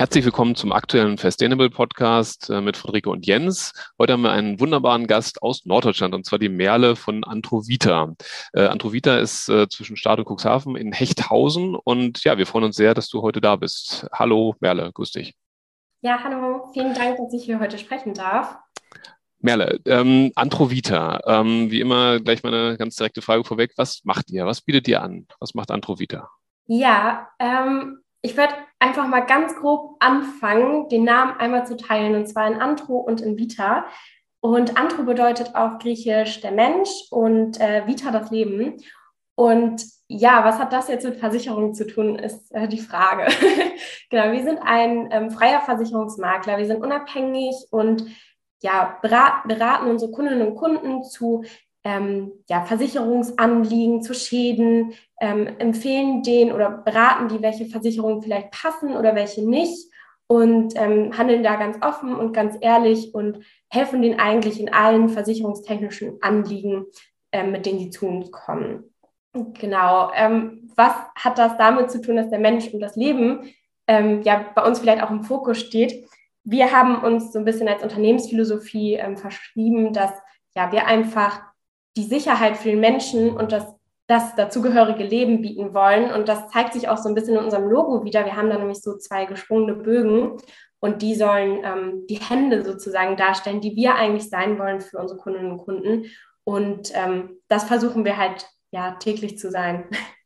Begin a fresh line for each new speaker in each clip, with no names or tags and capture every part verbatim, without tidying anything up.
Herzlich willkommen zum aktuellen Fastainable Podcast äh, mit Friederike und Jens. Heute haben wir einen wunderbaren Gast aus Norddeutschland, und zwar die Merle von Antrovita. Äh, Antrovita ist äh, zwischen Stade und Cuxhaven in Hechthausen, und ja, wir freuen uns sehr, dass du heute da bist. Hallo Merle, grüß dich.
Ja, hallo, vielen Dank, dass ich hier heute sprechen darf.
Merle, ähm, Antrovita, ähm, wie immer gleich mal eine ganz direkte Frage vorweg. Was macht ihr? Was bietet ihr an? Was macht Antrovita?
Ja, ähm, ich würde einfach mal ganz grob anfangen, den Namen einmal zu teilen, und zwar in Antro und in Vita. Und Antro bedeutet auf Griechisch der Mensch und äh, Vita das Leben. Und ja, was hat das jetzt mit Versicherungen zu tun, ist äh, die Frage. Genau, wir sind ein ähm, freier Versicherungsmakler. Wir sind unabhängig und ja, berat, beraten unsere Kundinnen und Kunden zu ähm, ja, Versicherungsanliegen, zu Schäden, ähm, empfehlen denen oder beraten die, welche Versicherungen vielleicht passen oder welche nicht, und ähm, handeln da ganz offen und ganz ehrlich und helfen denen eigentlich in allen versicherungstechnischen Anliegen, ähm, mit denen sie zu uns kommen. Genau. Ähm, was hat das damit zu tun, dass der Mensch und das Leben ähm, ja bei uns vielleicht auch im Fokus steht? Wir haben uns so ein bisschen als Unternehmensphilosophie ähm, verschrieben, dass ja, wir einfach die Sicherheit für den Menschen und das, das dazugehörige Leben bieten wollen. Und das zeigt sich auch so ein bisschen in unserem Logo wieder. Wir haben da nämlich so zwei geschwungene Bögen, und die sollen ähm, die Hände sozusagen darstellen, die wir eigentlich sein wollen für unsere Kundinnen und Kunden. Und ähm, das versuchen wir halt ja täglich zu sein.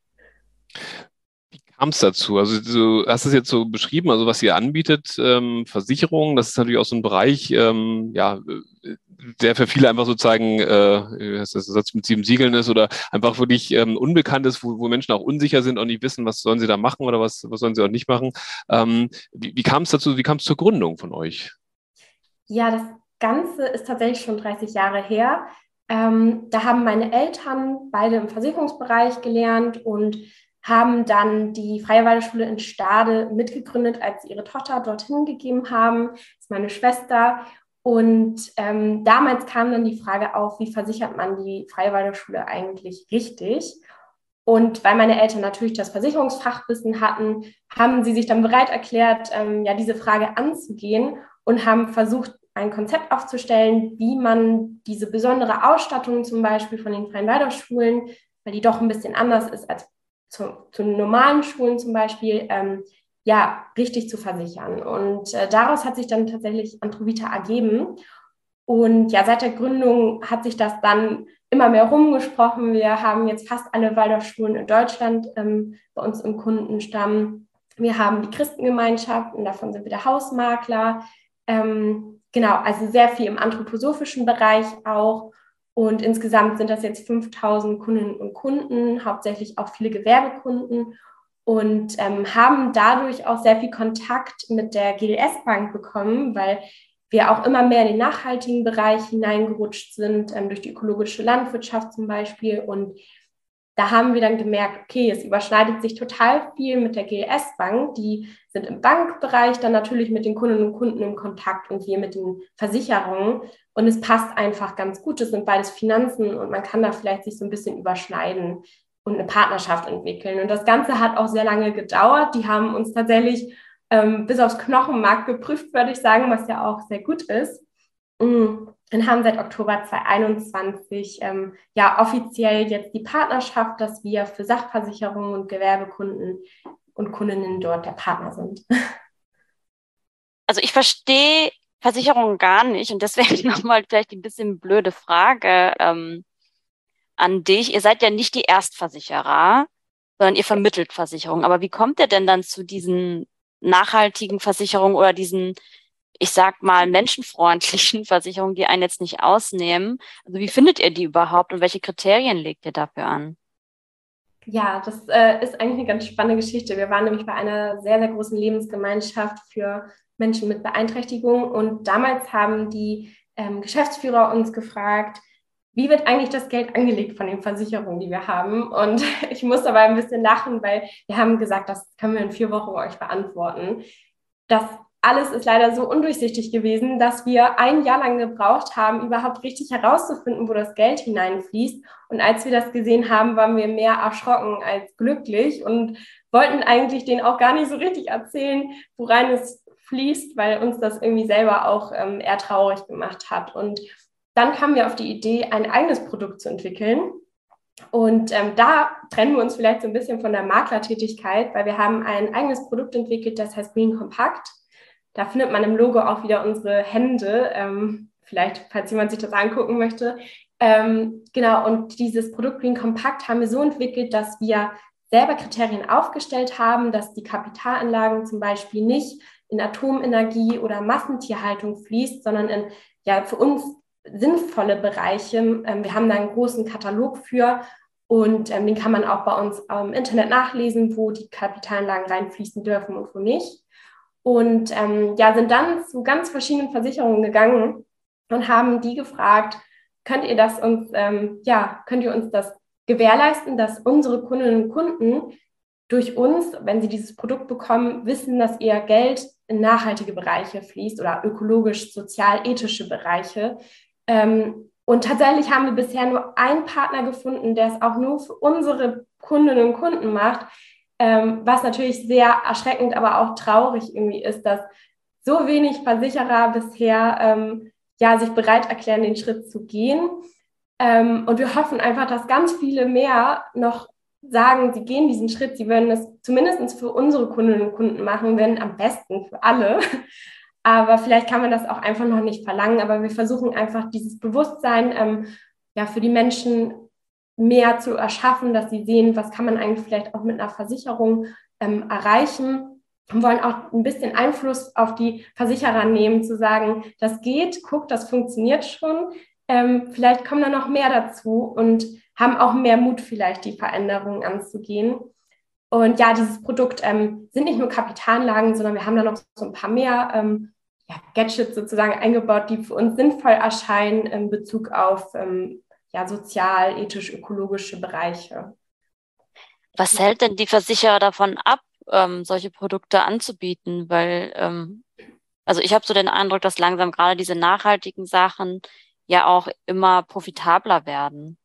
Kam es dazu? Also du hast es jetzt so beschrieben, also was ihr anbietet, ähm, Versicherungen, das ist natürlich auch so ein Bereich, ähm, ja, der für viele einfach sozusagen, äh, das ist der Satz mit sieben Siegeln ist, oder einfach wirklich ähm, unbekannt ist, wo, wo Menschen auch unsicher sind und nicht wissen, was sollen sie da machen oder was, was sollen sie auch nicht machen. Ähm, wie wie kam es dazu, wie kam es zur Gründung von euch?
Ja, das Ganze ist tatsächlich schon dreißig Jahre her. Ähm, da haben meine Eltern beide im Versicherungsbereich gelernt und haben dann die Freie Waldorfschule in Stade mitgegründet, als sie ihre Tochter dorthin gegeben haben. Das ist meine Schwester. Und ähm, damals kam dann die Frage auf, wie versichert man die Freie Waldorfschule eigentlich richtig? Und weil meine Eltern natürlich das Versicherungsfachwissen hatten, haben sie sich dann bereit erklärt, ähm, ja, diese Frage anzugehen, und haben versucht, ein Konzept aufzustellen, wie man diese besondere Ausstattung zum Beispiel von den Freien Waldorfschulen, weil die doch ein bisschen anders ist als zu, zu normalen Schulen zum Beispiel, ähm, ja, richtig zu versichern. Und äh, daraus hat sich dann tatsächlich Antrovita ergeben. Und ja, seit der Gründung hat sich das dann immer mehr rumgesprochen. Wir haben jetzt fast alle Waldorfschulen in Deutschland ähm, bei uns im Kundenstamm. Wir haben die Christengemeinschaft, und davon sind wir der Hausmakler. Ähm, genau, also sehr viel im anthroposophischen Bereich auch. Und insgesamt sind das jetzt fünftausend Kundinnen und Kunden, hauptsächlich auch viele Gewerbekunden, und ähm, haben dadurch auch sehr viel Kontakt mit der G D S-Bank bekommen, weil wir auch immer mehr in den nachhaltigen Bereich hineingerutscht sind, ähm, durch die ökologische Landwirtschaft zum Beispiel. Und da haben wir dann gemerkt, okay, es überschneidet sich total viel mit der G D S-Bank. Die sind im Bankbereich dann natürlich mit den Kundinnen und Kunden im Kontakt und wir mit den Versicherungen. Und es passt einfach ganz gut. Es sind beides Finanzen, und man kann da vielleicht sich so ein bisschen überschneiden und eine Partnerschaft entwickeln. Und das Ganze hat auch sehr lange gedauert. Die haben uns tatsächlich ähm, bis aufs Knochenmark geprüft, würde ich sagen, was ja auch sehr gut ist. Mm. Und haben seit Oktober zweitausendeinundzwanzig ähm, ja offiziell jetzt die Partnerschaft, dass wir für Sachversicherungen und Gewerbekunden und Kundinnen dort der Partner sind.
Also ich verstehe Versicherungen gar nicht, und deswegen nochmal vielleicht ein bisschen blöde Frage ähm, an dich. Ihr seid ja nicht die Erstversicherer, sondern ihr vermittelt Versicherungen. Aber wie kommt ihr denn dann zu diesen nachhaltigen Versicherungen oder diesen, ich sag mal, menschenfreundlichen Versicherungen, die einen jetzt nicht ausnehmen? Also wie findet ihr die überhaupt und welche Kriterien legt ihr dafür an?
Ja, das äh, ist eigentlich eine ganz spannende Geschichte. Wir waren nämlich bei einer sehr, sehr großen Lebensgemeinschaft für Menschen mit Beeinträchtigung, und damals haben die ähm, Geschäftsführer uns gefragt, wie wird eigentlich das Geld angelegt von den Versicherungen, die wir haben? Und ich muss dabei ein bisschen lachen, weil wir haben gesagt, das können wir in vier Wochen euch beantworten. Das alles ist leider so undurchsichtig gewesen, dass wir ein Jahr lang gebraucht haben, überhaupt richtig herauszufinden, wo das Geld hineinfließt. Und als wir das gesehen haben, waren wir mehr erschrocken als glücklich und wollten eigentlich denen auch gar nicht so richtig erzählen, worein es fließt, weil uns das irgendwie selber auch ähm, eher traurig gemacht hat. Und dann kamen wir auf die Idee, ein eigenes Produkt zu entwickeln. Und ähm, da trennen wir uns vielleicht so ein bisschen von der Maklertätigkeit, weil wir haben ein eigenes Produkt entwickelt, das heißt Green Compact. Da findet man im Logo auch wieder unsere Hände, ähm, vielleicht, falls jemand sich das angucken möchte. Ähm, genau, und dieses Produkt Green Compact haben wir so entwickelt, dass wir selber Kriterien aufgestellt haben, dass die Kapitalanlagen zum Beispiel nicht in Atomenergie oder Massentierhaltung fließt, sondern in ja für uns sinnvolle Bereiche. Ähm, wir haben da einen großen Katalog für und ähm, den kann man auch bei uns im Internet nachlesen, wo die Kapitalanlagen reinfließen dürfen und wo nicht. Und ähm, ja, sind dann zu ganz verschiedenen Versicherungen gegangen und haben die gefragt, könnt ihr das uns, ähm, ja, könnt ihr uns das gewährleisten, dass unsere Kundinnen und Kunden durch uns, wenn sie dieses Produkt bekommen, wissen, dass ihr Geld in nachhaltige Bereiche fließt oder ökologisch, sozial, ethische Bereiche. Ähm, und tatsächlich haben wir bisher nur einen Partner gefunden, der es auch nur für unsere Kundinnen und Kunden macht, ähm, was natürlich sehr erschreckend, aber auch traurig irgendwie ist, dass so wenig Versicherer bisher ähm, ja, sich bereit erklären, den Schritt zu gehen. Ähm, und wir hoffen einfach, dass ganz viele mehr noch sagen, sie gehen diesen Schritt, sie würden es zumindest für unsere Kundinnen und Kunden machen, wenn am besten für alle. Aber vielleicht kann man das auch einfach noch nicht verlangen. Aber wir versuchen einfach dieses Bewusstsein ähm, ja, für die Menschen mehr zu erschaffen, dass sie sehen, was kann man eigentlich vielleicht auch mit einer Versicherung ähm, erreichen. Wir wollen auch ein bisschen Einfluss auf die Versicherer nehmen, zu sagen, das geht, guck, das funktioniert schon. Ähm, vielleicht kommen da noch mehr dazu und haben auch mehr Mut, vielleicht die Veränderungen anzugehen. Und ja, dieses Produkt ähm, sind nicht nur Kapitalanlagen, sondern wir haben da noch so ein paar mehr ähm, ja, Gadgets sozusagen eingebaut, die für uns sinnvoll erscheinen in Bezug auf ähm, ja, sozial, ethisch, ökologische Bereiche.
Was hält denn die Versicherer davon ab, ähm, solche Produkte anzubieten? Weil, ähm, also ich habe so den Eindruck, dass langsam gerade diese nachhaltigen Sachen ja auch immer profitabler werden.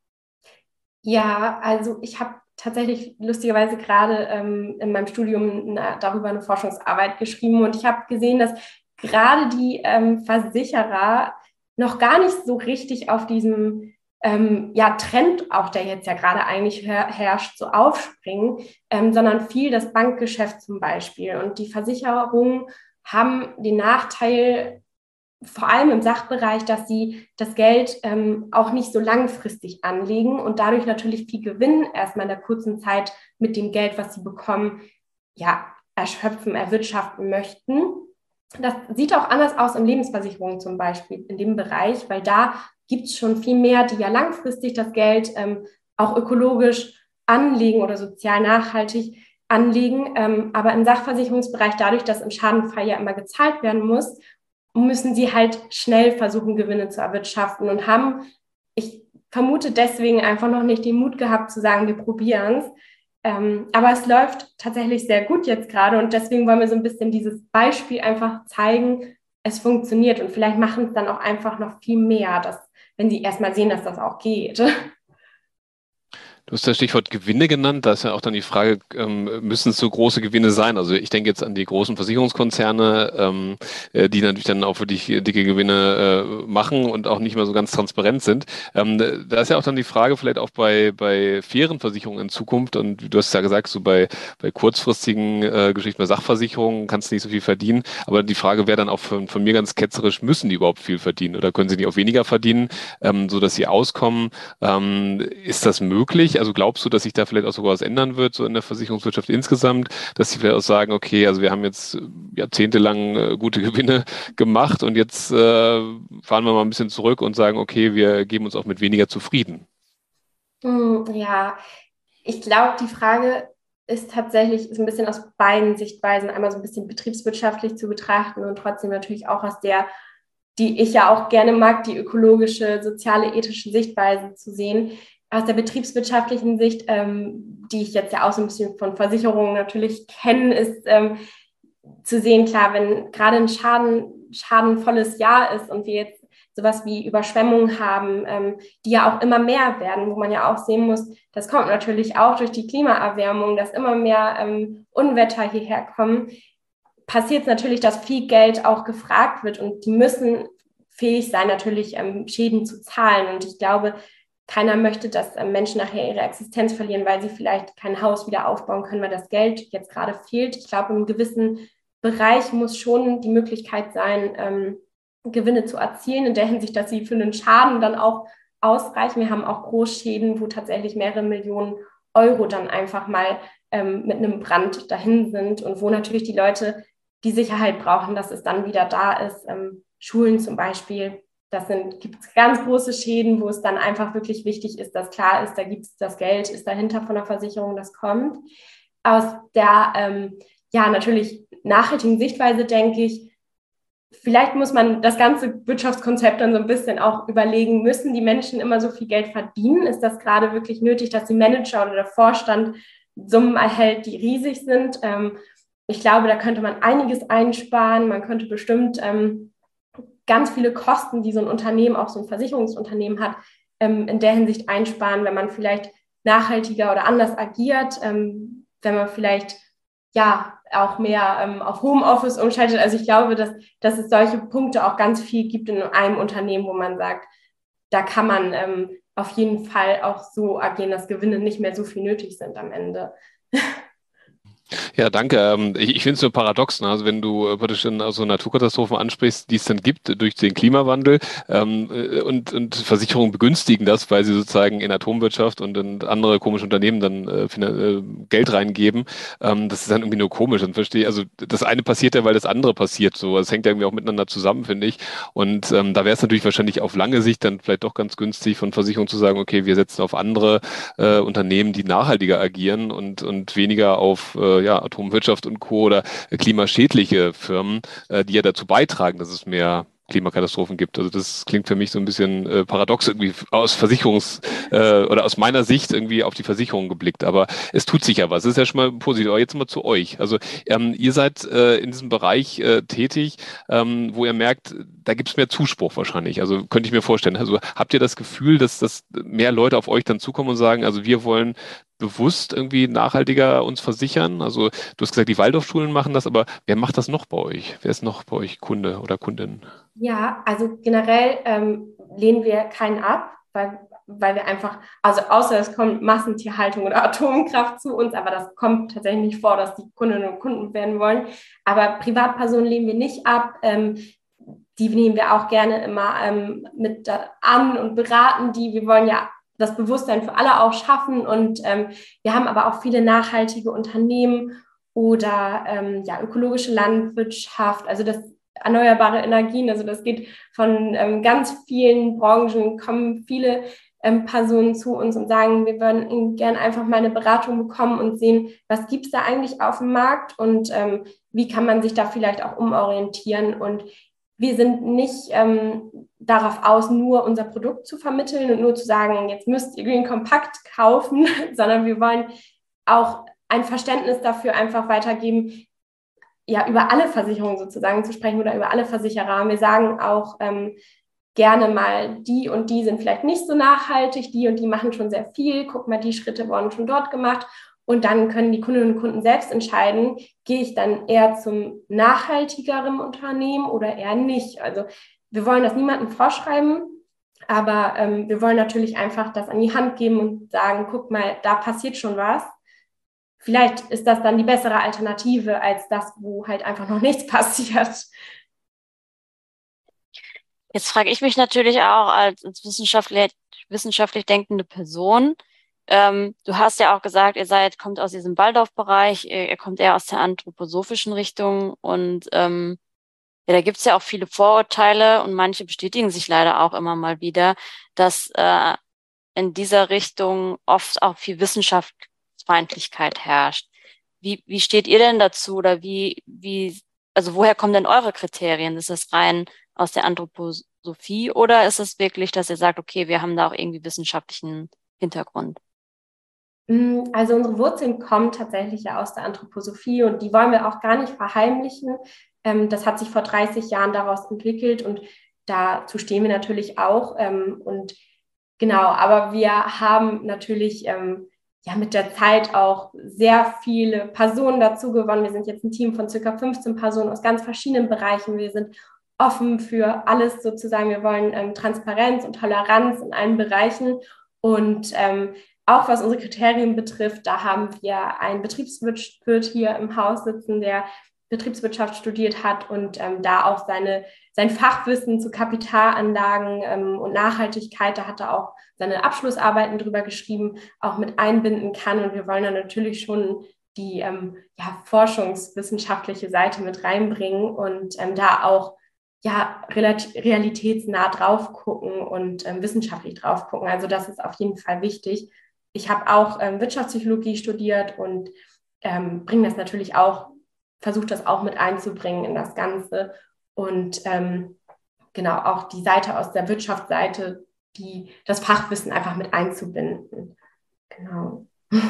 Ja, also ich habe tatsächlich lustigerweise gerade ähm, in meinem Studium eine, darüber eine Forschungsarbeit geschrieben und ich habe gesehen, dass gerade die ähm, Versicherer noch gar nicht so richtig auf diesem ähm, ja, Trend, auch der jetzt ja gerade eigentlich her herrscht, so aufspringen, ähm, sondern viel das Bankgeschäft zum Beispiel. Und die Versicherungen haben den Nachteil, vor allem im Sachbereich, dass sie das Geld ähm, auch nicht so langfristig anlegen und dadurch natürlich viel Gewinn erstmal in der kurzen Zeit mit dem Geld, was sie bekommen, ja, erschöpfen, erwirtschaften möchten. Das sieht auch anders aus in Lebensversicherungen zum Beispiel, in dem Bereich, weil da gibt es schon viel mehr, die ja langfristig das Geld ähm, auch ökologisch anlegen oder sozial nachhaltig anlegen. Ähm, aber im Sachversicherungsbereich, dadurch, dass im Schadenfall ja immer gezahlt werden muss, müssen sie halt schnell versuchen, Gewinne zu erwirtschaften und haben, ich vermute deswegen einfach noch nicht den Mut gehabt zu sagen, wir probieren es. Ähm, aber es läuft tatsächlich sehr gut jetzt gerade und deswegen wollen wir so ein bisschen dieses Beispiel einfach zeigen, es funktioniert und vielleicht machen es dann auch einfach noch viel mehr, dass, wenn sie erstmal sehen, dass das auch geht.
Du hast das Stichwort Gewinne genannt. Da ist ja auch dann die Frage, ähm, müssen es so große Gewinne sein? Also ich denke jetzt an die großen Versicherungskonzerne, ähm, äh, die natürlich dann auch wirklich dicke Gewinne äh, machen und auch nicht mehr so ganz transparent sind. Ähm, da ist ja auch dann die Frage vielleicht auch bei, bei fairen Versicherungen in Zukunft. Und du hast ja gesagt, so bei, bei kurzfristigen äh, Geschichten, bei Sachversicherungen kannst du nicht so viel verdienen. Aber die Frage wäre dann auch von, von mir ganz ketzerisch, müssen die überhaupt viel verdienen oder können sie nicht auch weniger verdienen, ähm, so dass sie auskommen? Ähm, ist das möglich? Also glaubst du, dass sich da vielleicht auch sogar was ändern wird, so in der Versicherungswirtschaft insgesamt, dass sie vielleicht auch sagen, okay, also wir haben jetzt jahrzehntelang äh, gute Gewinne gemacht und jetzt äh, fahren wir mal ein bisschen zurück und sagen, okay, wir geben uns auch mit weniger zufrieden?
Ja, ich glaube, die Frage ist tatsächlich so ein bisschen aus beiden Sichtweisen, einmal so ein bisschen betriebswirtschaftlich zu betrachten und trotzdem natürlich auch aus der, die ich ja auch gerne mag, die ökologische, soziale, ethische Sichtweise zu sehen. Aus der betriebswirtschaftlichen Sicht, ähm, die ich jetzt ja auch so ein bisschen von Versicherungen natürlich kenne, ist ähm, zu sehen, klar, wenn gerade ein Schaden, schadenvolles Jahr ist und wir jetzt sowas wie Überschwemmungen haben, ähm, die ja auch immer mehr werden, wo man ja auch sehen muss, das kommt natürlich auch durch die Klimaerwärmung, dass immer mehr ähm, Unwetter hierher kommen, passiert es natürlich, dass viel Geld auch gefragt wird und die müssen fähig sein, natürlich ähm, Schäden zu zahlen. Und ich glaube, keiner möchte, dass ähm, Menschen nachher ihre Existenz verlieren, weil sie vielleicht kein Haus wieder aufbauen können, weil das Geld jetzt gerade fehlt. Ich glaube, in einem gewissen Bereich muss schon die Möglichkeit sein, ähm, Gewinne zu erzielen, in der Hinsicht, dass sie für einen Schaden dann auch ausreichen. Wir haben auch Großschäden, wo tatsächlich mehrere Millionen Euro dann einfach mal ähm, mit einem Brand dahin sind und wo natürlich die Leute die Sicherheit brauchen, dass es dann wieder da ist. Ähm, Schulen zum Beispiel, das sind, gibt es ganz große Schäden, wo es dann einfach wirklich wichtig ist, dass klar ist, da gibt es das Geld, ist dahinter von der Versicherung, das kommt. Aus der, ähm, ja, natürlich nachhaltigen Sichtweise denke ich, vielleicht muss man das ganze Wirtschaftskonzept dann so ein bisschen auch überlegen, müssen die Menschen immer so viel Geld verdienen? Ist das gerade wirklich nötig, dass die Manager oder der Vorstand Summen erhält, die riesig sind? Ähm, ich glaube, da könnte man einiges einsparen. Man könnte bestimmt ähm, ganz viele Kosten, die so ein Unternehmen, auch so ein Versicherungsunternehmen hat, ähm, in der Hinsicht einsparen, wenn man vielleicht nachhaltiger oder anders agiert, ähm, wenn man vielleicht ja auch mehr ähm, auf Homeoffice umschaltet. Also ich glaube, dass, dass es solche Punkte auch ganz viel gibt in einem Unternehmen, wo man sagt, da kann man ähm, auf jeden Fall auch so agieren, dass Gewinne nicht mehr so viel nötig sind am Ende.
Ja, danke. Ähm, Ich, ich finde es so paradox, ne? Also wenn du äh, praktisch dann so Naturkatastrophen ansprichst, die es dann gibt durch den Klimawandel, ähm, äh, und, und Versicherungen begünstigen das, weil sie sozusagen in Atomwirtschaft und in andere komische Unternehmen dann äh, finan- äh, Geld reingeben. Ähm, das ist dann irgendwie nur komisch. Dann verstehe ich, also das eine passiert ja, weil das andere passiert. So, es hängt ja irgendwie auch miteinander zusammen, finde ich. Und ähm, da wäre es natürlich wahrscheinlich auf lange Sicht dann vielleicht doch ganz günstig von Versicherungen zu sagen, okay, wir setzen auf andere äh, Unternehmen, die nachhaltiger agieren und, und weniger auf äh, ja, Atomwirtschaft und Co. oder klimaschädliche Firmen, äh, die ja dazu beitragen, dass es mehr Klimakatastrophen gibt. Also das klingt für mich so ein bisschen äh, paradox irgendwie aus Versicherungs- äh, oder aus meiner Sicht irgendwie auf die Versicherung geblickt. Aber es tut sich ja was. Das ist ja schon mal positiv. Aber jetzt mal zu euch. Also ähm, ihr seid äh, in diesem Bereich äh, tätig, ähm, wo ihr merkt, da gibt es mehr Zuspruch wahrscheinlich. Also könnte ich mir vorstellen. Also habt ihr das Gefühl, dass, dass mehr Leute auf euch dann zukommen und sagen, also wir wollen bewusst irgendwie nachhaltiger uns versichern? Also du hast gesagt, die Waldorfschulen machen das, aber wer macht das noch bei euch? Wer ist noch bei euch Kunde oder Kundin?
Ja, also generell ähm, lehnen wir keinen ab, weil, weil wir einfach, also außer es kommt Massentierhaltung oder Atomkraft zu uns, aber das kommt tatsächlich nicht vor, dass die Kundinnen und Kunden werden wollen. Aber Privatpersonen lehnen wir nicht ab. Ähm, die nehmen wir auch gerne immer ähm, mit da an und beraten die. Wir wollen ja das Bewusstsein für alle auch schaffen und ähm, wir haben aber auch viele nachhaltige Unternehmen oder ähm, ja, ökologische Landwirtschaft, also das erneuerbare Energien, also das geht von ähm, ganz vielen Branchen, kommen viele ähm, Personen zu uns und sagen, wir würden gerne einfach mal eine Beratung bekommen und sehen, was gibt es da eigentlich auf dem Markt und ähm, wie kann man sich da vielleicht auch umorientieren. Und wir sind nicht ähm, darauf aus, nur unser Produkt zu vermitteln und nur zu sagen, jetzt müsst ihr Green Compact kaufen, sondern wir wollen auch ein Verständnis dafür einfach weitergeben, ja, über alle Versicherungen sozusagen zu sprechen oder über alle Versicherer. Wir sagen auch ähm, gerne mal, die und die sind vielleicht nicht so nachhaltig, die und die machen schon sehr viel, guck mal, die Schritte wurden schon dort gemacht. Und dann können die Kundinnen und Kunden selbst entscheiden, gehe ich dann eher zum nachhaltigeren Unternehmen oder eher nicht. Also wir wollen das niemandem vorschreiben, aber ähm, wir wollen natürlich einfach das an die Hand geben und sagen, guck mal, da passiert schon was. Vielleicht ist das dann die bessere Alternative als das, wo halt einfach noch nichts passiert.
Jetzt frage ich mich natürlich auch als, als wissenschaftlich, wissenschaftlich denkende Person. Ähm, du hast ja auch gesagt, ihr seid, kommt aus diesem Waldorf-Bereich, ihr, ihr kommt eher aus der anthroposophischen Richtung und ähm, ja, da gibt's ja auch viele Vorurteile und manche bestätigen sich leider auch immer mal wieder, dass äh, in dieser Richtung oft auch viel Wissenschaftsfeindlichkeit herrscht. Wie, wie steht ihr denn dazu oder wie, wie, also woher kommen denn eure Kriterien? Ist das rein aus der Anthroposophie oder ist es wirklich, dass ihr sagt, okay, wir haben da auch irgendwie wissenschaftlichen Hintergrund?
Also unsere Wurzeln kommen tatsächlich ja aus der Anthroposophie und die wollen wir auch gar nicht verheimlichen. Das hat sich vor dreißig Jahren daraus entwickelt und dazu stehen wir natürlich auch. Und genau, aber wir haben natürlich ja mit der Zeit auch sehr viele Personen dazu gewonnen. Wir sind jetzt ein Team von circa fünfzehn Personen aus ganz verschiedenen Bereichen. Wir sind offen für alles sozusagen. Wir wollen ähm, Transparenz und Toleranz in allen Bereichen. Und ähm, auch was unsere Kriterien betrifft, da haben wir einen Betriebswirt hier im Haus sitzen, der Betriebswirtschaft studiert hat und ähm, da auch seine, sein Fachwissen zu Kapitalanlagen ähm, und Nachhaltigkeit, da hat er auch seine Abschlussarbeiten drüber geschrieben, auch mit einbinden kann. Und wir wollen dann natürlich schon die ähm, ja, forschungswissenschaftliche Seite mit reinbringen und ähm, da auch ja, realitätsnah drauf gucken und ähm, wissenschaftlich drauf gucken. Also das ist auf jeden Fall wichtig. Ich habe auch ähm, Wirtschaftspsychologie studiert und ähm, bringe das natürlich auch, versuche das auch mit einzubringen in das Ganze. Und ähm, genau auch die Seite aus der Wirtschaftsseite, die, das Fachwissen einfach mit einzubinden. Genau.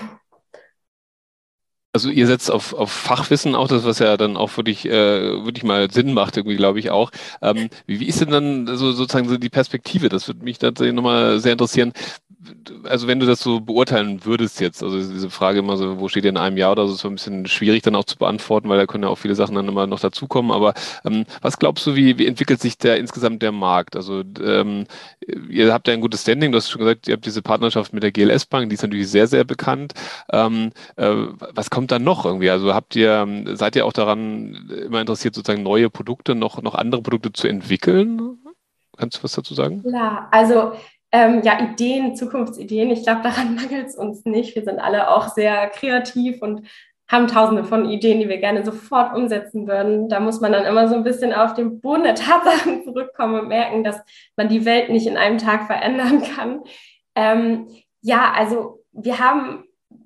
Also ihr setzt auf, auf Fachwissen auch, das was ja dann auch wirklich, äh, wirklich mal Sinn macht, irgendwie, glaube ich auch. Ähm, wie, wie ist denn dann so sozusagen so die Perspektive? Das würde mich tatsächlich nochmal sehr interessieren. Also wenn du das so beurteilen würdest jetzt, also diese Frage immer so, wo steht ihr in einem Jahr oder so, ist so ein bisschen schwierig dann auch zu beantworten, weil da können ja auch viele Sachen dann immer noch dazukommen. Aber ähm, was glaubst du, wie, wie entwickelt sich der insgesamt der Markt? Also ähm, ihr habt ja ein gutes Standing, du hast schon gesagt, ihr habt diese Partnerschaft mit der G L S Bank, die ist natürlich sehr, sehr bekannt. Ähm, äh, was kommt dann noch irgendwie? Also habt ihr, seid ihr auch daran immer interessiert, sozusagen neue Produkte, noch, noch andere Produkte zu entwickeln? Kannst du was dazu sagen?
Klar, also Ähm, ja, Ideen, Zukunftsideen, ich glaube, daran mangelt es uns nicht. Wir sind alle auch sehr kreativ und haben tausende von Ideen, die wir gerne sofort umsetzen würden. Da muss man dann immer so ein bisschen auf den Boden der Tatsachen zurückkommen und merken, dass man die Welt nicht in einem Tag verändern kann. Ähm, ja, also wir haben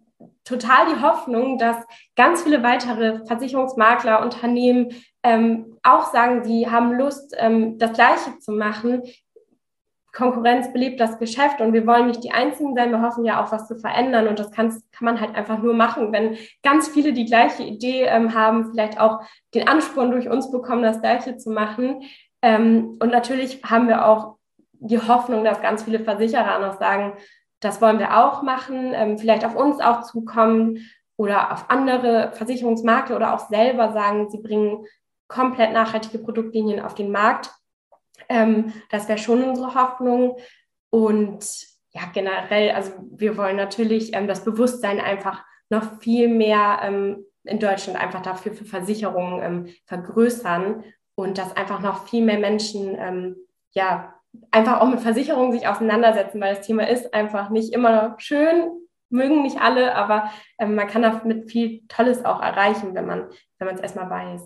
total die Hoffnung, dass ganz viele weitere Versicherungsmakler, Unternehmen ähm, auch sagen, sie haben Lust, ähm, das Gleiche zu machen. Konkurrenz belebt das Geschäft und wir wollen nicht die Einzigen sein, wir hoffen ja auch, was zu verändern und das kann, kann man halt einfach nur machen, wenn ganz viele die gleiche Idee ähm, haben, vielleicht auch den Ansporn durch uns bekommen, das Gleiche zu machen. Ähm, und natürlich haben wir auch die Hoffnung, dass ganz viele Versicherer noch sagen, das wollen wir auch machen, ähm, vielleicht auf uns auch zukommen oder auf andere Versicherungsmakler oder auch selber sagen, sie bringen komplett nachhaltige Produktlinien auf den Markt. Ähm, das wäre schon unsere Hoffnung. Und ja, generell, also wir wollen natürlich ähm, das Bewusstsein einfach noch viel mehr ähm, in Deutschland einfach dafür für Versicherungen ähm, vergrößern und dass einfach noch viel mehr Menschen ähm, ja einfach auch mit Versicherungen sich auseinandersetzen, weil das Thema ist einfach nicht immer schön, mögen nicht alle, aber ähm, man kann damit viel Tolles auch erreichen, wenn man wenn man es erstmal weiß.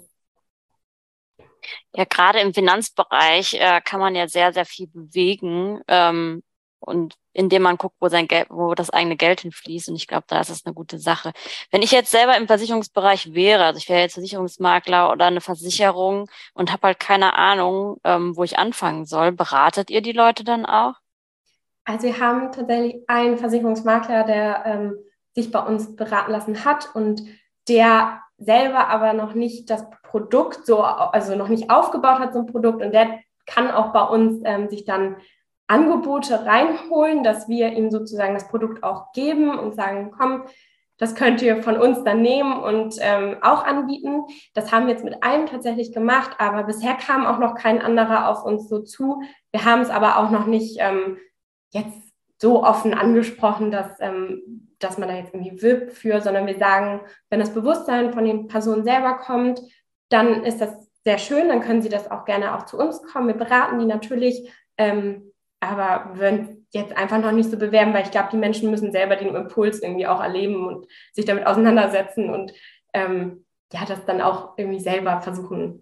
Ja, gerade im Finanzbereich äh, kann man ja sehr, sehr viel bewegen, ähm, und indem man guckt, wo sein Geld, wo das eigene Geld hinfließt. Und ich glaube, da ist es eine gute Sache. Wenn ich jetzt selber im Versicherungsbereich wäre, also ich wäre jetzt Versicherungsmakler oder eine Versicherung und habe halt keine Ahnung, ähm, wo ich anfangen soll, beratet ihr die Leute dann auch?
Also wir haben tatsächlich einen Versicherungsmakler, der ähm, sich bei uns beraten lassen hat und der selber aber noch nicht das Produkt so, also noch nicht aufgebaut hat, so ein Produkt, und der kann auch bei uns ähm, sich dann Angebote reinholen, dass wir ihm sozusagen das Produkt auch geben und sagen, komm, das könnt ihr von uns dann nehmen und ähm, auch anbieten. Das haben wir jetzt mit einem tatsächlich gemacht, aber bisher kam auch noch kein anderer auf uns so zu. Wir haben es aber auch noch nicht ähm, jetzt so offen angesprochen, dass, ähm, dass man da jetzt irgendwie wirbt für, sondern wir sagen, wenn das Bewusstsein von den Personen selber kommt, dann ist das sehr schön, dann können sie das auch gerne auch zu uns kommen. Wir beraten die natürlich, ähm, aber wir würden jetzt einfach noch nicht so bewerben, weil ich glaube, die Menschen müssen selber den Impuls irgendwie auch erleben und sich damit auseinandersetzen und ähm, ja, das dann auch irgendwie selber versuchen.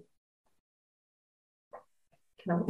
Genau.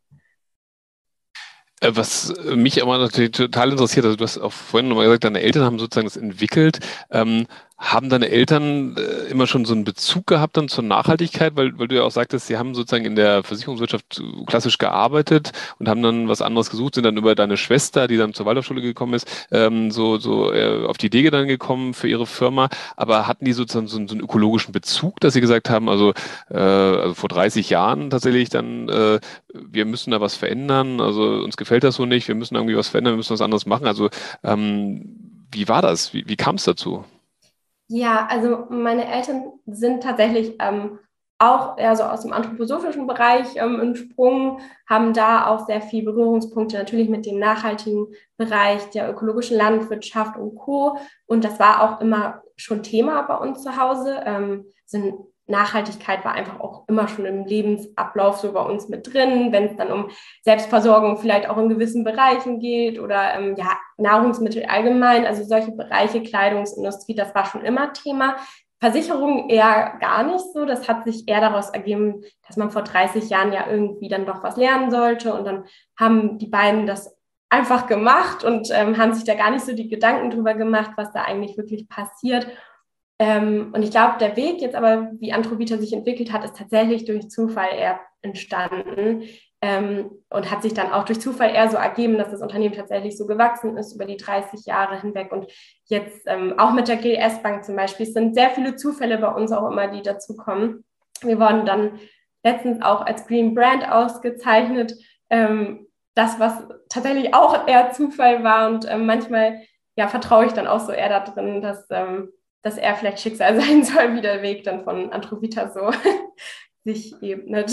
Was mich aber natürlich total interessiert, also du hast auch vorhin nochmal gesagt, deine Eltern haben sozusagen das entwickelt. Ähm, haben deine Eltern äh, immer schon so einen Bezug gehabt dann zur Nachhaltigkeit, weil, weil du ja auch sagtest, sie haben sozusagen in der Versicherungswirtschaft klassisch gearbeitet und haben dann was anderes gesucht, sind dann über deine Schwester, die dann zur Waldorfschule gekommen ist, ähm, so, so äh, auf die Idee dann gekommen für ihre Firma. Aber hatten die sozusagen so, so einen ökologischen Bezug, dass sie gesagt haben, also, äh, also vor dreißig Jahren tatsächlich dann, äh, wir müssen da was verändern, also uns gefällt das so nicht, wir müssen irgendwie was verändern, wir müssen was anderes machen. Also ähm, wie war das? Wie, wie kam es dazu?
Ja, also meine Eltern sind tatsächlich ähm, auch eher so aus dem anthroposophischen Bereich ähm, entsprungen, haben da auch sehr viel Berührungspunkte natürlich mit dem nachhaltigen Bereich der ökologischen Landwirtschaft und Co. Und das war auch immer schon Thema bei uns zu Hause. Ähm, sind Nachhaltigkeit war einfach auch immer schon im Lebensablauf so bei uns mit drin, wenn es dann um Selbstversorgung vielleicht auch in gewissen Bereichen geht oder ähm, ja, Nahrungsmittel allgemein, also solche Bereiche, Kleidungsindustrie, das war schon immer Thema. Versicherung eher gar nicht so. Das hat sich eher daraus ergeben, dass man vor dreißig Jahren ja irgendwie dann doch was lernen sollte. Und dann haben die beiden das einfach gemacht und ähm, haben sich da gar nicht so die Gedanken drüber gemacht, was da eigentlich wirklich passiert. Ähm, und ich glaube, der Weg jetzt aber, wie Antrovita sich entwickelt hat, ist tatsächlich durch Zufall eher entstanden ähm, und hat sich dann auch durch Zufall eher so ergeben, dass das Unternehmen tatsächlich so gewachsen ist über die dreißig Jahre hinweg. Und jetzt ähm, auch mit der G L S-Bank zum Beispiel, es sind sehr viele Zufälle bei uns auch immer, die dazukommen. Wir wurden dann letztens auch als Green Brand ausgezeichnet, ähm, das, was tatsächlich auch eher Zufall war. Und ähm, manchmal ja, vertraue ich dann auch so eher da drin, dass ähm, dass er vielleicht Schicksal sein soll, wie der Weg dann von Antrovita so sich ebnet.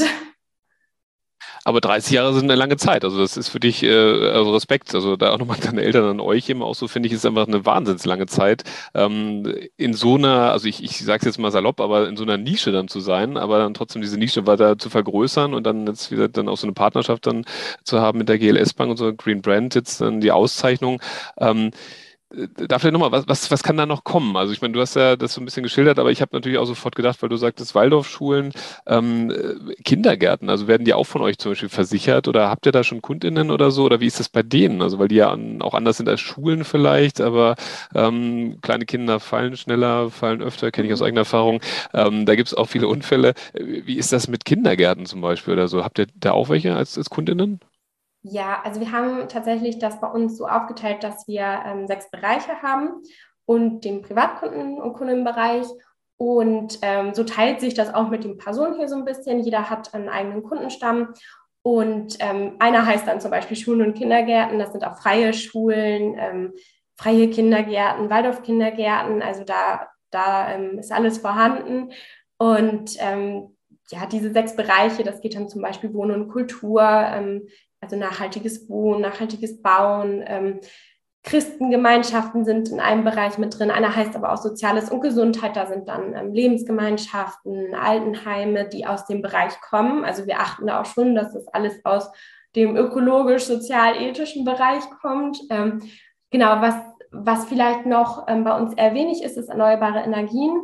Aber dreißig Jahre sind eine lange Zeit. Also das ist für dich, äh, also Respekt. Also da auch nochmal deine Eltern an euch eben auch so, finde ich, ist einfach eine wahnsinns lange Zeit. Ähm, in so einer, also ich, ich sage es jetzt mal salopp, aber in so einer Nische dann zu sein, aber dann trotzdem diese Nische weiter zu vergrößern und dann jetzt wieder dann auch so eine Partnerschaft dann zu haben mit der G L S-Bank und so Green Brand, jetzt dann die Auszeichnung. Ähm, Da vielleicht nochmal, was, was, was kann da noch kommen? Also ich meine, du hast ja das so ein bisschen geschildert, aber ich habe natürlich auch sofort gedacht, weil du sagtest, Waldorfschulen, ähm, äh, Kindergärten, also werden die auch von euch zum Beispiel versichert oder habt ihr da schon KundInnen oder so? Oder wie ist das bei denen? Also weil die ja an, auch anders sind als Schulen vielleicht, aber ähm, kleine Kinder fallen schneller, fallen öfter, kenne ich aus eigener Erfahrung. Ähm, da gibt es auch viele Unfälle. Wie ist das mit Kindergärten zum Beispiel oder so? Habt ihr da auch welche als, als KundInnen?
Ja, also wir haben tatsächlich das bei uns so aufgeteilt, dass wir ähm, sechs Bereiche haben und den Privatkunden- und Kundenbereich. Und ähm, so teilt sich das auch mit den Personen hier so ein bisschen. Jeder hat einen eigenen Kundenstamm. Und ähm, einer heißt dann zum Beispiel Schulen und Kindergärten. Das sind auch freie Schulen, ähm, freie Kindergärten, Waldorf-Kindergärten. Also da, da ähm, ist alles vorhanden. Und ähm, ja, diese sechs Bereiche, das geht dann zum Beispiel Wohnen und Kultur, ähm, also nachhaltiges Wohnen, nachhaltiges Bauen. Ähm, Christengemeinschaften sind in einem Bereich mit drin. Einer heißt aber auch Soziales und Gesundheit. Da sind dann ähm, Lebensgemeinschaften, Altenheime, die aus dem Bereich kommen. Also wir achten da auch schon, dass das alles aus dem ökologisch-sozial-ethischen Bereich kommt. Ähm, genau, was, was vielleicht noch ähm, bei uns eher wenig ist, ist erneuerbare Energien.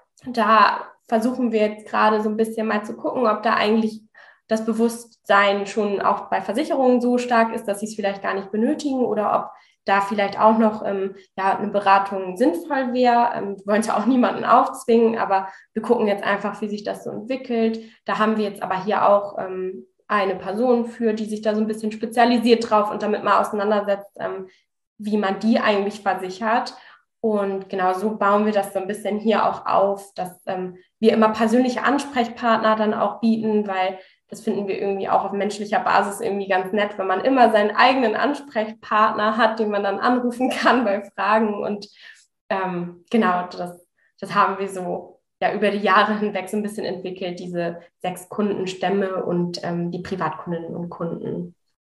Da versuchen wir jetzt gerade so ein bisschen mal zu gucken, ob da eigentlich das Bewusstsein schon auch bei Versicherungen so stark ist, dass sie es vielleicht gar nicht benötigen oder ob da vielleicht auch noch ähm, ja, eine Beratung sinnvoll wäre. Ähm, wir wollen es ja auch niemanden aufzwingen, aber wir gucken jetzt einfach, wie sich das so entwickelt. Da haben wir jetzt aber hier auch ähm, eine Person für, die sich da so ein bisschen spezialisiert drauf und damit mal auseinandersetzt, ähm, wie man die eigentlich versichert. Und genau so bauen wir das so ein bisschen hier auch auf, dass ähm, wir immer persönliche Ansprechpartner dann auch bieten, weil das finden wir irgendwie auch auf menschlicher Basis irgendwie ganz nett, wenn man immer seinen eigenen Ansprechpartner hat, den man dann anrufen kann bei Fragen. Und ähm, genau, das, das haben wir so ja über die Jahre hinweg so ein bisschen entwickelt, diese sechs Kundenstämme und ähm, die Privatkundinnen und Kunden.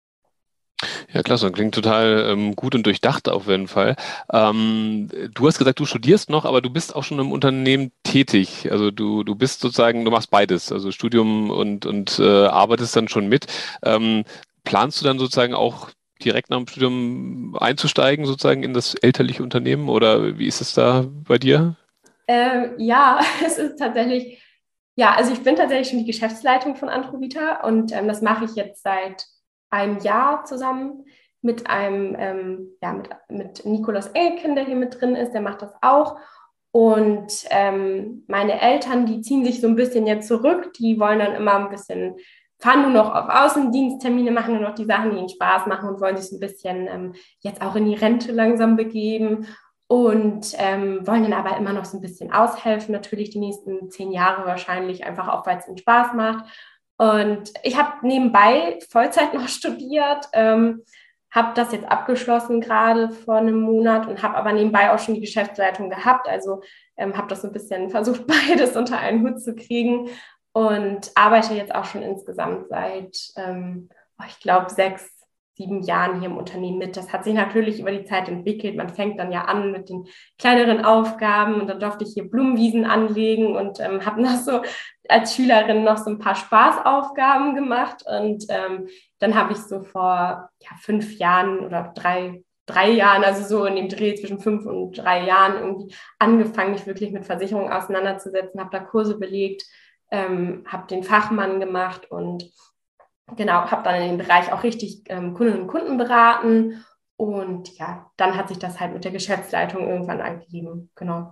Ja, klasse, klingt total ähm, gut und durchdacht auf jeden Fall. Ähm, du hast gesagt, du studierst noch, aber du bist auch schon im Unternehmen tätig. Also du, du bist sozusagen, du machst beides, also Studium und, und äh, arbeitest dann schon mit. Ähm, planst du dann sozusagen auch direkt nach dem Studium einzusteigen, sozusagen in das elterliche Unternehmen oder wie ist es da bei dir?
Ähm, ja, es ist tatsächlich, ja, also ich bin tatsächlich schon die Geschäftsleitung von Antrovita und ähm, das mache ich jetzt seit einem Jahr zusammen mit einem, ähm, ja, mit, mit Nikolaus Elken, der hier mit drin ist, der macht das auch. Und ähm, meine Eltern, die ziehen sich so ein bisschen jetzt zurück, die wollen dann immer ein bisschen, fahren nur noch auf Außendiensttermine, machen nur noch die Sachen, die ihnen Spaß machen und wollen sich so ein bisschen ähm, jetzt auch in die Rente langsam begeben und ähm, wollen dann aber immer noch so ein bisschen aushelfen, natürlich die nächsten zehn Jahre wahrscheinlich, einfach auch, weil es ihnen Spaß macht. Und ich habe nebenbei Vollzeit noch studiert, ähm, habe das jetzt abgeschlossen gerade vor einem Monat und habe aber nebenbei auch schon die Geschäftsleitung gehabt. Also ähm, habe das so ein bisschen versucht, beides unter einen Hut zu kriegen und arbeite jetzt auch schon insgesamt seit, ähm, ich glaube, sechs, sieben Jahren hier im Unternehmen mit. Das hat sich natürlich über die Zeit entwickelt. Man fängt dann ja an mit den kleineren Aufgaben und dann durfte ich hier Blumenwiesen anlegen und ähm, habe noch so als Schülerin noch so ein paar Spaßaufgaben gemacht und ähm, dann habe ich so vor ja, fünf Jahren oder drei, drei Jahren, also so in dem Dreh zwischen fünf und drei Jahren irgendwie angefangen, mich wirklich mit Versicherungen auseinanderzusetzen, habe da Kurse belegt, ähm, habe den Fachmann gemacht und genau, habe dann in dem Bereich auch richtig ähm, Kundinnen und Kunden beraten und ja, dann hat sich das halt mit der Geschäftsleitung irgendwann ergeben, genau.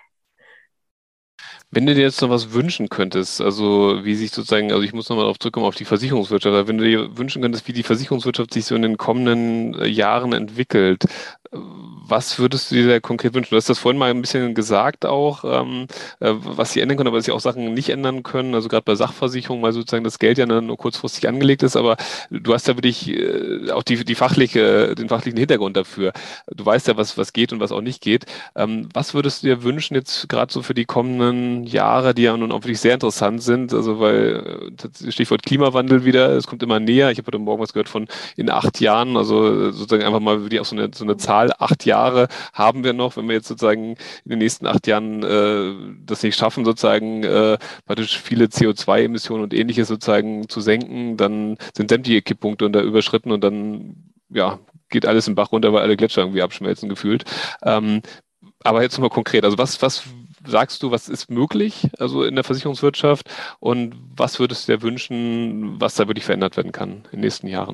Wenn du dir jetzt noch was wünschen könntest, also wie sich sozusagen, also ich muss nochmal darauf zurückkommen, auf die Versicherungswirtschaft, aber wenn du dir wünschen könntest, wie die Versicherungswirtschaft sich so in den kommenden äh, Jahren entwickelt, äh, was würdest du dir da konkret wünschen? Du hast das vorhin mal ein bisschen gesagt auch, ähm, äh, was sie ändern können, aber dass sie auch Sachen nicht ändern können, also gerade bei Sachversicherungen, weil sozusagen das Geld ja nur kurzfristig angelegt ist, aber du hast ja wirklich äh, auch die, die fachliche, den fachlichen Hintergrund dafür. Du weißt ja, was, was geht und was auch nicht geht. Ähm, was würdest du dir wünschen jetzt gerade so für die kommenden Jahre, die ja nun auch wirklich sehr interessant sind, also weil äh, Stichwort Klimawandel wieder, es kommt immer näher. Ich habe heute Morgen was gehört von in acht Jahren, also sozusagen einfach mal wirklich auch so eine, so eine Zahl, acht Jahre haben wir noch, wenn wir jetzt sozusagen in den nächsten acht Jahren äh, das nicht schaffen, sozusagen äh, praktisch viele C O zwei Emissionen und ähnliches sozusagen zu senken, dann sind sämtliche Kipppunkte unter überschritten und dann, ja, geht alles im Bach runter, weil alle Gletscher irgendwie abschmelzen gefühlt. Ähm, aber jetzt nochmal konkret, also was, was sagst du, was ist möglich, also in der Versicherungswirtschaft und was würdest du dir wünschen, was da wirklich verändert werden kann in den nächsten Jahren?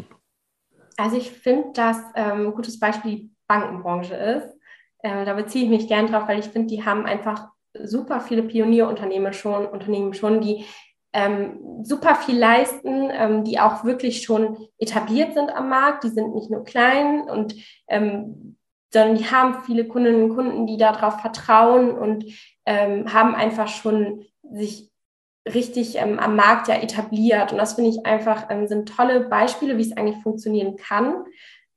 Also ich finde, dass ähm, ein gutes Beispiel die Bankenbranche ist. Äh, da beziehe ich mich gern drauf, weil ich finde, die haben einfach super viele Pionierunternehmen schon, Unternehmen schon, die ähm, super viel leisten, ähm, die auch wirklich schon etabliert sind am Markt. Die sind nicht nur klein und ähm, sondern die haben viele Kundinnen und Kunden, die darauf vertrauen und ähm, haben einfach schon sich richtig ähm, am Markt ja etabliert. Und das finde ich einfach, ähm, sind tolle Beispiele, wie es eigentlich funktionieren kann.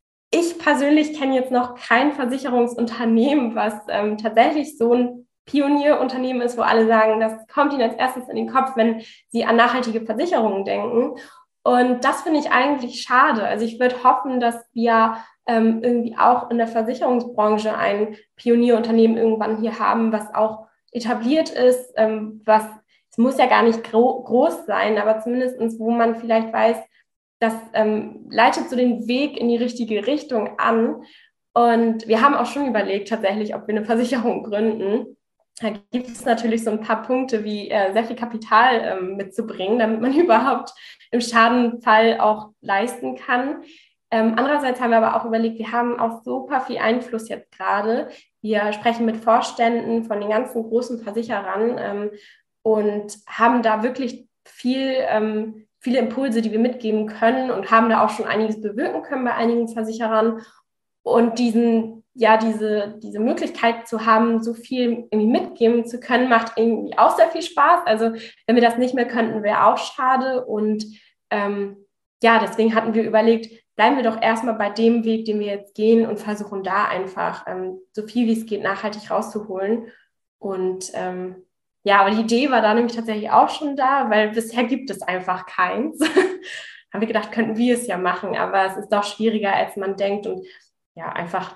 Ich persönlich kenne jetzt noch kein Versicherungsunternehmen, was ähm, tatsächlich so ein Pionierunternehmen ist, wo alle sagen, das kommt ihnen als erstes in den Kopf, wenn sie an nachhaltige Versicherungen denken. Und das finde ich eigentlich schade. Also ich würde hoffen, dass wir ähm, irgendwie auch in der Versicherungsbranche ein Pionierunternehmen irgendwann hier haben, was auch etabliert ist, ähm, was, es muss ja gar nicht gro- groß sein, aber zumindest, wo man vielleicht weiß, das ähm, leitet so den Weg in die richtige Richtung an. Und wir haben auch schon überlegt tatsächlich, ob wir eine Versicherung gründen. Da gibt es natürlich so ein paar Punkte wie äh, sehr viel Kapital ähm, mitzubringen, damit man überhaupt im Schadenfall auch leisten kann. Ähm, andererseits haben wir aber auch überlegt, wir haben auch super viel Einfluss jetzt gerade. Wir sprechen mit Vorständen von den ganzen großen Versicherern ähm, und haben da wirklich viel, ähm, viele Impulse, die wir mitgeben können und haben da auch schon einiges bewirken können bei einigen Versicherern. Und diesen, ja, diese, diese Möglichkeit zu haben, so viel irgendwie mitgeben zu können, macht irgendwie auch sehr viel Spaß. Also wenn wir das nicht mehr könnten, wäre auch schade. Und ähm, ja, deswegen hatten wir überlegt, bleiben wir doch erstmal bei dem Weg, den wir jetzt gehen und versuchen da einfach ähm, so viel wie es geht nachhaltig rauszuholen. Und ähm, ja, aber die Idee war da nämlich tatsächlich auch schon da, weil bisher gibt es einfach keins. Haben wir gedacht, könnten wir es ja machen, aber es ist doch schwieriger, als man denkt. Und ja, einfach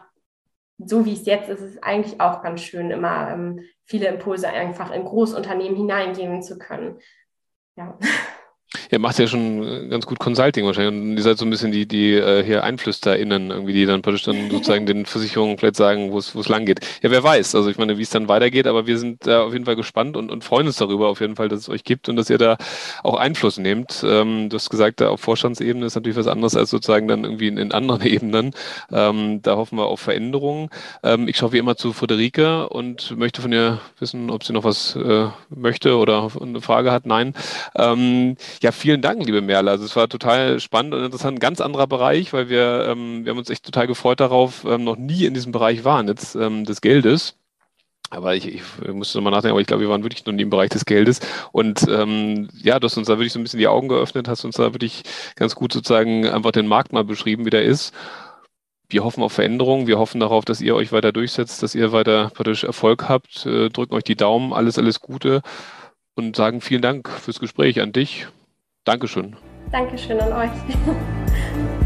so wie es jetzt ist, ist es eigentlich auch ganz schön, immer ähm, viele Impulse einfach in Großunternehmen hineingeben zu können. Ja.
Ihr macht ja schon ganz gut Consulting wahrscheinlich und ihr seid so ein bisschen die, die äh, hier EinflüsterInnen irgendwie, die dann praktisch dann sozusagen den Versicherungen vielleicht sagen, wo es wo es lang geht. Ja, wer weiß, also ich meine, wie es dann weitergeht, aber wir sind da auf jeden Fall gespannt und, und freuen uns darüber auf jeden Fall, dass es euch gibt und dass ihr da auch Einfluss nehmt. Ähm, du hast gesagt, da auf Vorstandsebene ist natürlich was anderes als sozusagen dann irgendwie in, in anderen Ebenen. Ähm, da hoffen wir auf Veränderungen. Ähm, ich schaue wie immer zu Friederike und möchte von ihr wissen, ob sie noch was äh, möchte oder eine Frage hat. Nein. Ähm, Ja, vielen Dank, liebe Merle. Also es war total spannend und interessant. Ein ganz anderer Bereich, weil wir, ähm, wir haben uns echt total gefreut darauf, ähm, noch nie in diesem Bereich waren jetzt ähm, des Geldes. Aber ich, ich musste nochmal nachdenken, aber ich glaube, wir waren wirklich noch nie im Bereich des Geldes. Und ähm, ja, du hast uns da wirklich so ein bisschen die Augen geöffnet, hast uns da wirklich ganz gut sozusagen einfach den Markt mal beschrieben, wie der ist. wir hoffen auf Veränderung, wir hoffen darauf, dass ihr euch weiter durchsetzt, dass ihr weiter praktisch Erfolg habt, äh, drücken euch die Daumen, alles, alles Gute und sagen vielen Dank fürs Gespräch an dich. Dankeschön.
Dankeschön an euch.